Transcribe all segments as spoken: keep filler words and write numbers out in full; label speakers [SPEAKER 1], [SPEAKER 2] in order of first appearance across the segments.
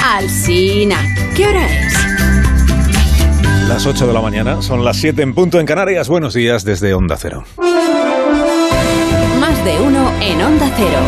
[SPEAKER 1] Alsina, ¿qué hora es?
[SPEAKER 2] Las ocho de la mañana, son las siete en punto en Canarias. Buenos días desde Onda Cero.
[SPEAKER 1] Más de uno en Onda Cero.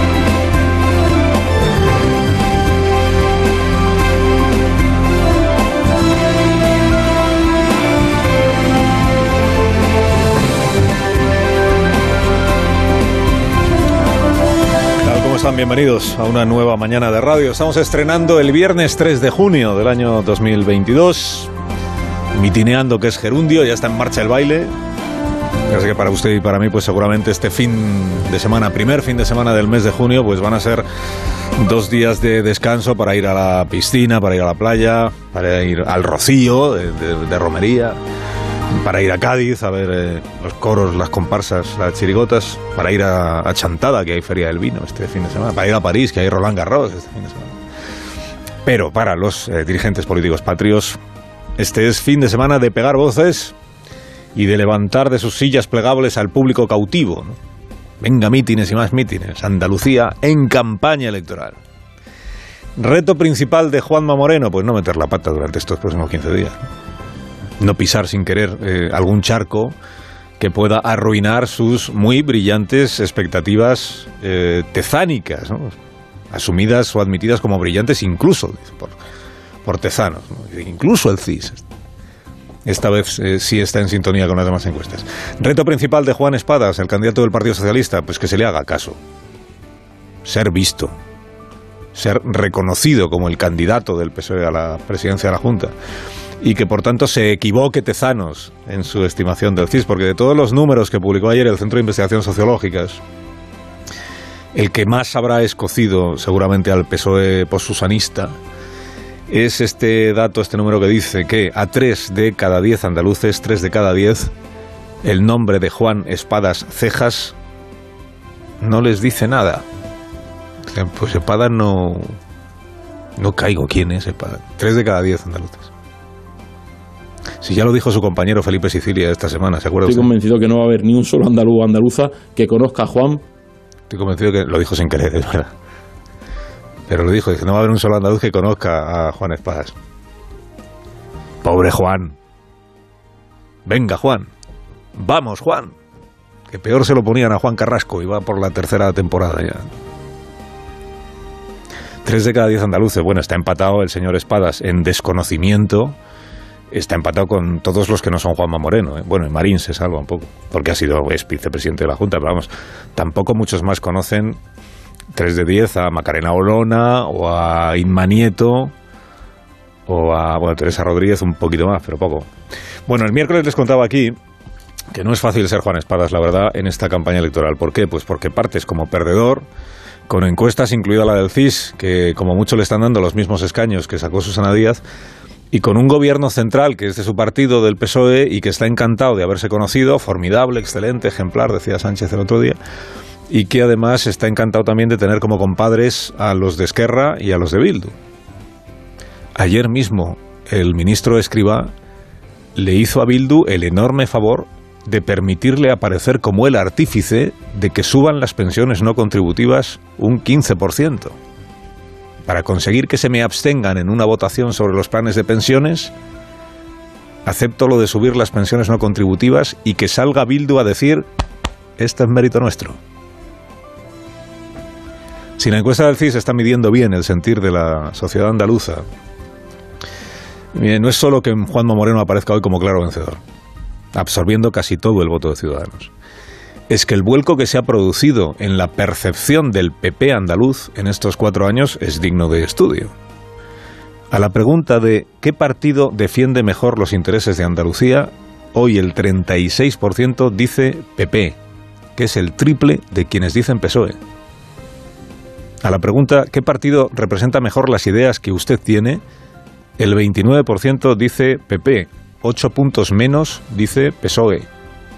[SPEAKER 2] ¿Cómo están? Bienvenidos a una nueva mañana de radio. Estamos estrenando el viernes tres de junio del año dos mil veintidós. Mitineando, que es gerundio, ya está en marcha el baile. Así que para usted y para mí, pues seguramente este fin de semana, primer fin de semana del mes de junio, pues van a ser dos días de descanso para ir a la piscina, para ir a la playa, para ir al Rocío de, de, de romería, para ir a Cádiz a ver eh, los coros, las comparsas, las chirigotas, para ir a, a Chantada, que hay Feria del Vino este fin de semana, para ir a París, que hay Roland Garros este fin de semana. Pero para los eh, dirigentes políticos patrios, este es fin de semana de pegar voces y de levantar de sus sillas plegables al público cautivo, ¿no? Venga, mítines y más mítines. Andalucía en campaña electoral. Reto principal de Juanma Moreno, pues no meter la pata durante estos próximos quince días. No, no pisar sin querer eh, algún charco que pueda arruinar sus muy brillantes expectativas eh, tezánicas, ¿no? Asumidas o admitidas como brillantes incluso por, por tezanos, ¿no? Incluso el C I S. Esta vez eh, sí está en sintonía con las demás encuestas. Reto principal de Juan Espadas, el candidato del Partido Socialista, pues que se le haga caso. Ser visto. Ser reconocido como el candidato del P S O E a la presidencia de la Junta. Y que por tanto se equivoque Tezanos en su estimación del C I S, porque de todos los números que publicó ayer el Centro de Investigaciones Sociológicas, el que más habrá escocido seguramente al P S O E postsusanista es este dato, este número que dice que a tres de cada diez andaluces, tres de cada diez, el nombre de Juan Espadas Cejas no les dice nada. Pues Espadas no... No caigo. ¿Quién es Espadas? Tres de cada diez andaluces. Si ya lo dijo su compañero Felipe Sicilia esta semana, ¿se acuerda usted?
[SPEAKER 3] Estoy convencido que no va a haber ni un solo andaluz o andaluza que conozca a Juan.
[SPEAKER 2] Estoy convencido que lo dijo sin querer, es verdad. Pero lo dijo, dice, no va a haber un solo andaluz que conozca a Juan Espadas. Pobre Juan. Venga, Juan. Vamos, Juan. Que peor se lo ponían a Juan Carrasco y va por la tercera temporada ya. Tres de cada diez andaluces. Bueno, está empatado el señor Espadas en desconocimiento. Está empatado con todos los que no son Juanma Moreno, ¿eh? Bueno, y Marín se salva un poco, porque ha sido es vicepresidente de la Junta, pero vamos, tampoco muchos más conocen tres de diez a Macarena Olona o a Inma Nieto o a bueno, Teresa Rodríguez un poquito más, pero poco. Bueno, el miércoles les contaba aquí que no es fácil ser Juan Espadas, la verdad, en esta campaña electoral. ¿Por qué? Pues porque partes como perdedor, con encuestas, incluida la del C I S, que como mucho le están dando los mismos escaños que sacó Susana Díaz, y con un gobierno central que es de su partido, del P S O E, y que está encantado de haberse conocido, formidable, excelente, ejemplar, decía Sánchez el otro día, y que además está encantado también de tener como compadres a los de Esquerra y a los de Bildu. Ayer mismo el ministro Escrivá le hizo a Bildu el enorme favor de permitirle aparecer como el artífice de que suban las pensiones no contributivas un quince por ciento. Para conseguir que se me abstengan en una votación sobre los planes de pensiones, acepto lo de subir las pensiones no contributivas y que salga Bildu a decir, esto es mérito nuestro. Si la encuesta del C I S está midiendo bien el sentir de la sociedad andaluza, no es solo que Juanma Moreno aparezca hoy como claro vencedor, absorbiendo casi todo el voto de Ciudadanos. Es que el vuelco que se ha producido en la percepción del P P andaluz en estos cuatro años es digno de estudio. A la pregunta de ¿qué partido defiende mejor los intereses de Andalucía?, hoy el treinta y seis por ciento dice P P, que es el triple de quienes dicen P S O E. A la pregunta ¿qué partido representa mejor las ideas que usted tiene?, el veintinueve por ciento dice P P, ocho puntos menos dice P S O E.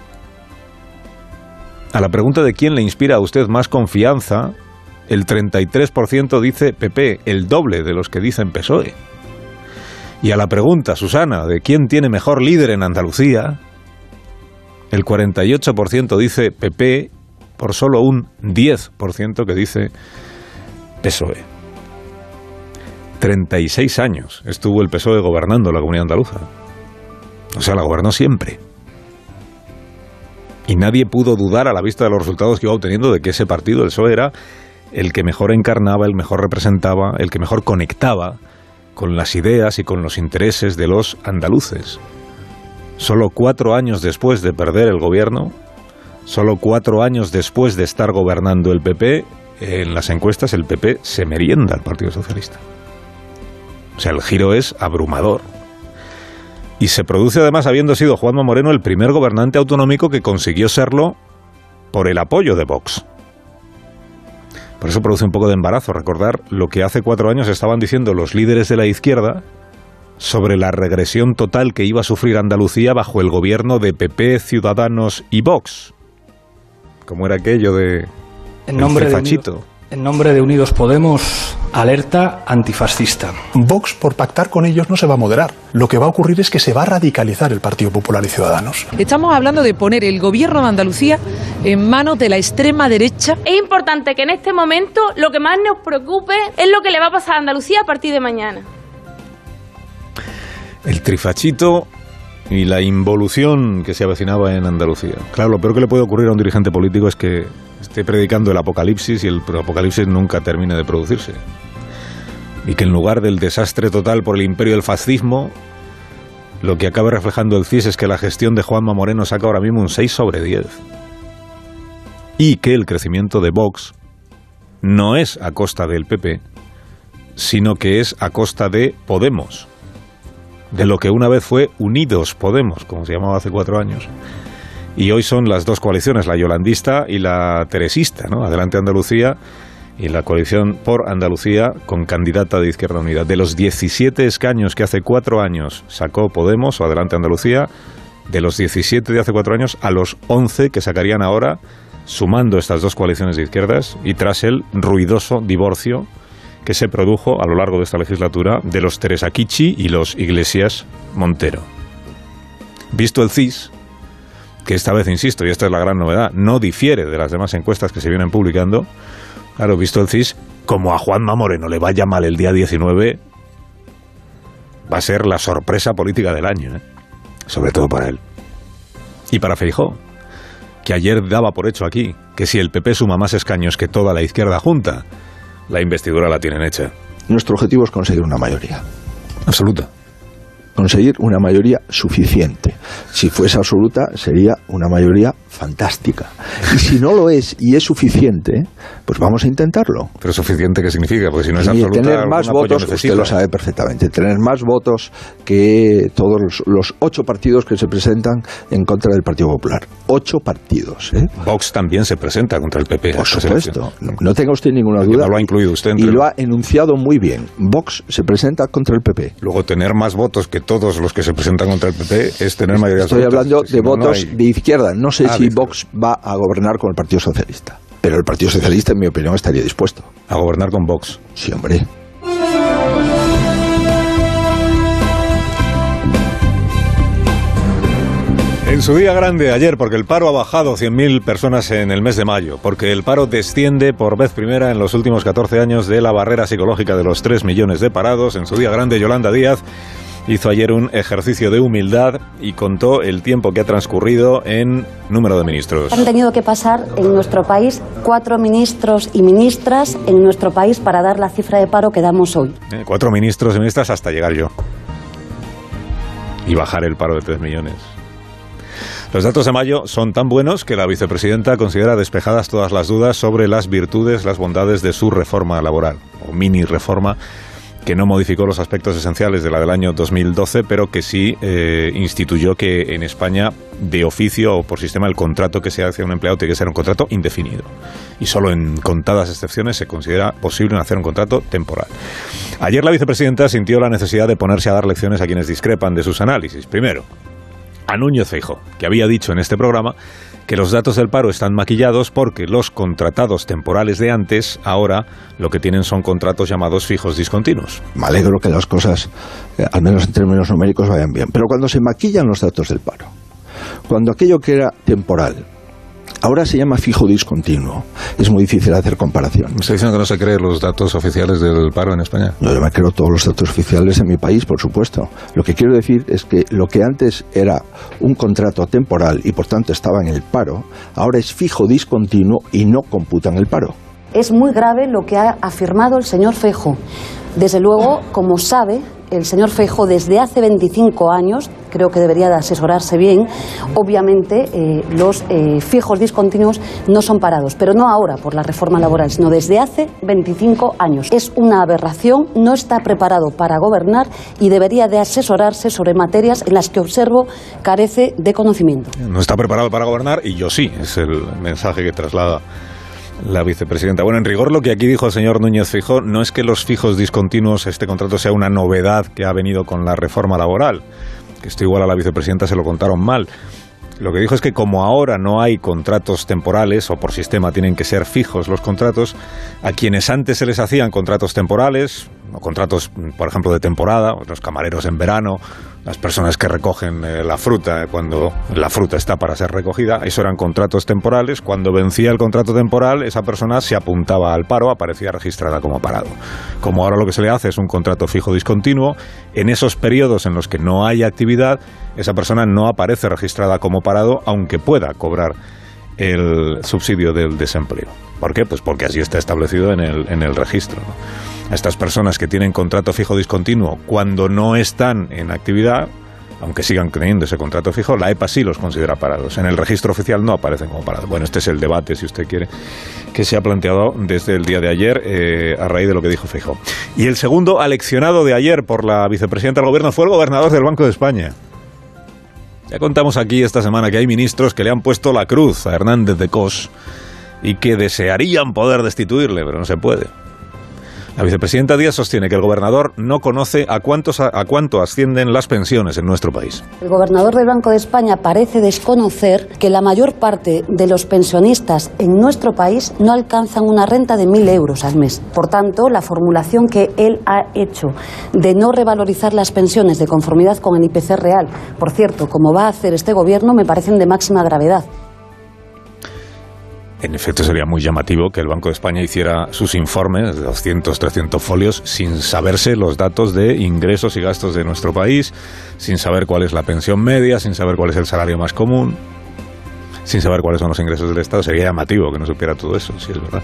[SPEAKER 2] A la pregunta de quién le inspira a usted más confianza, el treinta y tres por ciento dice P P, el doble de los que dicen P S O E. Y a la pregunta, Susana, de quién tiene mejor líder en Andalucía, el cuarenta y ocho por ciento dice P P, por solo un diez por ciento que dice P S O E. treinta y seis años estuvo el P S O E gobernando la Comunidad Andaluza. O sea, la gobernó siempre. Y nadie pudo dudar, a la vista de los resultados que iba obteniendo, de que ese partido, el P S O E, era el que mejor encarnaba, el mejor representaba, el que mejor conectaba con las ideas y con los intereses de los andaluces. Solo cuatro años después de perder el gobierno, solo cuatro años después de estar gobernando el P P, en las encuestas el P P se merienda al Partido Socialista. O sea, el giro es abrumador. Y se produce además habiendo sido Juanma Moreno el primer gobernante autonómico que consiguió serlo por el apoyo de Vox. Por eso produce un poco de embarazo recordar lo que hace cuatro años estaban diciendo los líderes de la izquierda sobre la regresión total que iba a sufrir Andalucía bajo el gobierno de P P, Ciudadanos y Vox. ¿Cómo era aquello de
[SPEAKER 4] en nombre
[SPEAKER 2] el
[SPEAKER 4] de Unidos, en nombre de Unidos Podemos, alerta antifascista.
[SPEAKER 5] Vox, por pactar con ellos, no se va a moderar. Lo que va a ocurrir es que se va a radicalizar el Partido Popular y Ciudadanos.
[SPEAKER 6] Estamos hablando de poner el gobierno de Andalucía en manos de la extrema derecha.
[SPEAKER 7] Es importante que en este momento lo que más nos preocupe es lo que le va a pasar a Andalucía a partir de mañana.
[SPEAKER 2] El trifachito y la involución que se avecinaba en Andalucía. Claro, lo peor que le puede ocurrir a un dirigente político es que esté predicando el apocalipsis y el apocalipsis nunca termine de producirse. Y que en lugar del desastre total por el imperio del fascismo, lo que acaba reflejando el C I S es que la gestión de Juanma Moreno saca ahora mismo un seis sobre diez. Y que el crecimiento de Vox no es a costa del P P, sino que es a costa de Podemos, de lo que una vez fue Unidos Podemos, como se llamaba hace cuatro años. Y hoy son las dos coaliciones, la yolandista y la teresista, ¿no? Adelante Andalucía y la coalición por Andalucía con candidata de Izquierda Unida. De los diecisiete escaños que hace cuatro años sacó Podemos o Adelante Andalucía, de los diecisiete de hace cuatro años a los once que sacarían ahora, sumando estas dos coaliciones de izquierdas y tras el ruidoso divorcio que se produjo a lo largo de esta legislatura de los Teresa Kichi y los Iglesias Montero. Visto el C I S, que esta vez, insisto, y esta es la gran novedad, no difiere de las demás encuestas que se vienen publicando, claro, visto el C I S, como a Juanma Moreno le vaya mal el día diecinueve, va a ser la sorpresa política del año, ¿eh? Sobre todo para él. Y para Feijóo, que ayer daba por hecho aquí que si el P P suma más escaños que toda la izquierda junta, la investidura la tienen hecha.
[SPEAKER 8] Nuestro objetivo es conseguir una mayoría
[SPEAKER 2] absoluta.
[SPEAKER 8] Conseguir una mayoría suficiente. Si fuese absoluta, sería una mayoría fantástica. Y si no lo es y es suficiente, pues vamos a intentarlo.
[SPEAKER 2] ¿Pero suficiente qué significa? Porque si no es
[SPEAKER 8] y
[SPEAKER 2] absoluta,
[SPEAKER 8] tener más votos, usted lo sabe perfectamente, tener más votos que todos los, los ocho partidos que se presentan en contra del Partido Popular. Ocho partidos, ¿eh?
[SPEAKER 2] Vox también se presenta contra el P P.
[SPEAKER 8] Por supuesto. No, no tenga usted ninguna duda.
[SPEAKER 2] No lo ha incluido usted entre
[SPEAKER 8] y lo ha enunciado muy bien. Vox se presenta contra el P P.
[SPEAKER 2] Luego, tener más votos que todos los que se presentan contra el P P es tener mayoría
[SPEAKER 8] absoluta. Estoy hablando
[SPEAKER 2] si
[SPEAKER 8] de
[SPEAKER 2] no,
[SPEAKER 8] votos
[SPEAKER 2] no hay...
[SPEAKER 8] de izquierda. No sé
[SPEAKER 2] ah,
[SPEAKER 8] si Vox va a gobernar con el Partido Socialista. Pero el Partido Socialista, en mi opinión, estaría dispuesto.
[SPEAKER 2] ¿A gobernar con Vox?
[SPEAKER 8] Sí, hombre.
[SPEAKER 2] En su día grande ayer, porque el paro ha bajado cien mil personas en el mes de mayo, porque el paro desciende por vez primera en los últimos catorce años de la barrera psicológica de los tres millones de parados. En su día grande, Yolanda Díaz hizo ayer un ejercicio de humildad y contó el tiempo que ha transcurrido en número de ministros.
[SPEAKER 9] Han tenido que pasar en nuestro país cuatro ministros y ministras en nuestro país para dar la cifra de paro que damos hoy.
[SPEAKER 2] Eh, cuatro ministros y ministras hasta llegar yo. Y bajar el paro de tres millones. Los datos de mayo son tan buenos que la vicepresidenta considera despejadas todas las dudas sobre las virtudes, las bondades de su reforma laboral, o mini reforma, que no modificó los aspectos esenciales de la del año dos mil doce, pero que sí eh, instituyó que en España, de oficio o por sistema, el contrato que se hace a un empleado tiene que ser un contrato indefinido. Y solo en contadas excepciones se considera posible hacer un contrato temporal. Ayer la vicepresidenta sintió la necesidad de ponerse a dar lecciones a quienes discrepan de sus análisis. Primero, a Núñez Feijóo, que había dicho en este programa que los datos del paro están maquillados porque los contratados temporales de antes, ahora lo que tienen son contratos llamados fijos discontinuos.
[SPEAKER 8] Me alegro que las cosas, eh, al menos en términos numéricos, vayan bien. Pero cuando se maquillan los datos del paro, cuando aquello que era temporal Ahora se llama fijo discontinuo. Es muy difícil hacer comparación.
[SPEAKER 2] ¿Me está diciendo que no se cree los datos oficiales del paro en España?
[SPEAKER 8] No, yo me creo todos los datos oficiales de mi país, por supuesto. Lo que quiero decir es que lo que antes era un contrato temporal y por tanto estaba en el paro, ahora es fijo discontinuo y no computa en el paro.
[SPEAKER 9] Es muy grave lo que ha afirmado el señor Feijóo. Desde luego, como sabe, el señor Feijóo desde hace veinticinco años, creo que debería de asesorarse bien, obviamente eh, los eh, fijos discontinuos no son parados, pero no ahora por la reforma laboral, sino desde hace veinticinco años. Es una aberración, no está preparado para gobernar y debería de asesorarse sobre materias en las que observo carece de conocimiento.
[SPEAKER 2] No está preparado para gobernar y yo sí, es el mensaje que traslada la vicepresidenta. Bueno, en rigor lo que aquí dijo el señor Núñez Feijóo no es que los fijos discontinuos, este contrato sea una novedad que ha venido con la reforma laboral, que esto igual a la vicepresidenta se lo contaron mal. Lo que dijo es que como ahora no hay contratos temporales, o por sistema tienen que ser fijos los contratos, a quienes antes se les hacían contratos temporales, o contratos, por ejemplo, de temporada, los camareros en verano, las personas que recogen eh, la fruta cuando la fruta está para ser recogida, eso eran contratos temporales. Cuando vencía el contrato temporal, esa persona se apuntaba al paro, aparecía registrada como parado. Como ahora lo que se le hace es un contrato fijo discontinuo, en esos periodos en los que no hay actividad, esa persona no aparece registrada como parado, aunque pueda cobrar el subsidio del desempleo. ¿Por qué? Pues porque así está establecido en el, en el registro, ¿no? A estas personas que tienen contrato fijo discontinuo, cuando no están en actividad, aunque sigan teniendo ese contrato fijo, la E P A sí los considera parados. En el registro oficial no aparecen como parados. Bueno, este es el debate, si usted quiere, que se ha planteado desde el día de ayer eh, a raíz de lo que dijo Feijóo. Y el segundo aleccionado de ayer por la vicepresidenta del gobierno fue el gobernador del Banco de España. Ya contamos aquí esta semana que hay ministros que le han puesto la cruz a Hernández de Cos y que desearían poder destituirle, pero no se puede. La vicepresidenta Díaz sostiene que el gobernador no conoce a, cuántos, a, a cuánto ascienden las pensiones en nuestro país.
[SPEAKER 9] El gobernador del Banco de España parece desconocer que la mayor parte de los pensionistas en nuestro país no alcanzan una renta de mil euros al mes. Por tanto, la formulación que él ha hecho de no revalorizar las pensiones de conformidad con el I P C real, por cierto, como va a hacer este gobierno, me parecen de máxima gravedad.
[SPEAKER 2] En efecto, sería muy llamativo que el Banco de España hiciera sus informes de doscientos, trescientos folios sin saberse los datos de ingresos y gastos de nuestro país, sin saber cuál es la pensión media, sin saber cuál es el salario más común, sin saber cuáles son los ingresos del Estado. Sería llamativo que no supiera todo eso, si es verdad.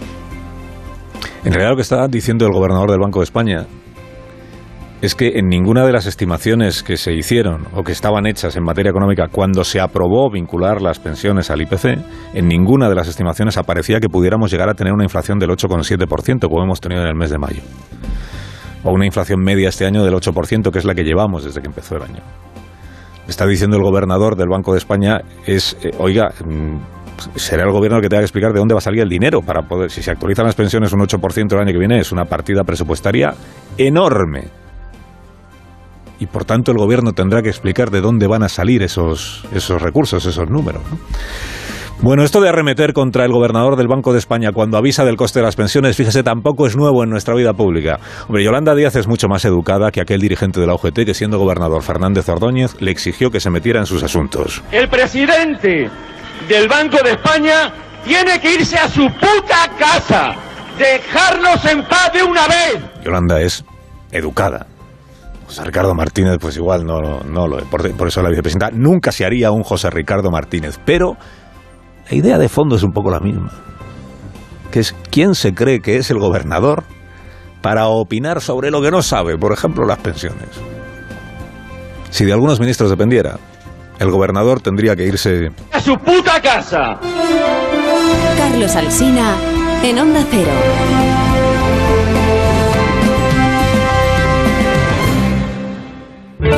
[SPEAKER 2] En realidad lo que está diciendo el gobernador del Banco de España es que en ninguna de las estimaciones que se hicieron o que estaban hechas en materia económica cuando se aprobó vincular las pensiones al I P C, en ninguna de las estimaciones aparecía que pudiéramos llegar a tener una inflación del ocho coma siete por ciento como hemos tenido en el mes de mayo. O una inflación media este año del ocho por ciento, que es la que llevamos desde que empezó el año. Está diciendo el gobernador del Banco de España es, eh, oiga, será el gobierno el que tenga que explicar de dónde va a salir el dinero para poder, si se actualizan las pensiones un ocho por ciento el año que viene, es una partida presupuestaria enorme. Y por tanto el gobierno tendrá que explicar de dónde van a salir esos, esos recursos, esos números, ¿no? Bueno, esto de arremeter contra el gobernador del Banco de España cuando avisa del coste de las pensiones, fíjese, tampoco es nuevo en nuestra vida pública. Hombre, Yolanda Díaz es mucho más educada que aquel dirigente de la U G T que, siendo gobernador, Fernández Ordóñez, le exigió que se metiera en sus asuntos.
[SPEAKER 10] El presidente del Banco de España tiene que irse a su puta casa, dejarnos en paz de una vez.
[SPEAKER 2] Yolanda es educada. José Ricardo Martínez, pues igual no, no lo es. Por, por eso la vicepresidenta nunca se haría un José Ricardo Martínez. Pero la idea de fondo es un poco la misma. Que es, ¿quién se cree que es el gobernador para opinar sobre lo que no sabe? Por ejemplo, las pensiones. Si de algunos ministros dependiera, el gobernador tendría que irse
[SPEAKER 10] a su puta casa.
[SPEAKER 1] Carlos Alsina, en Onda Cero.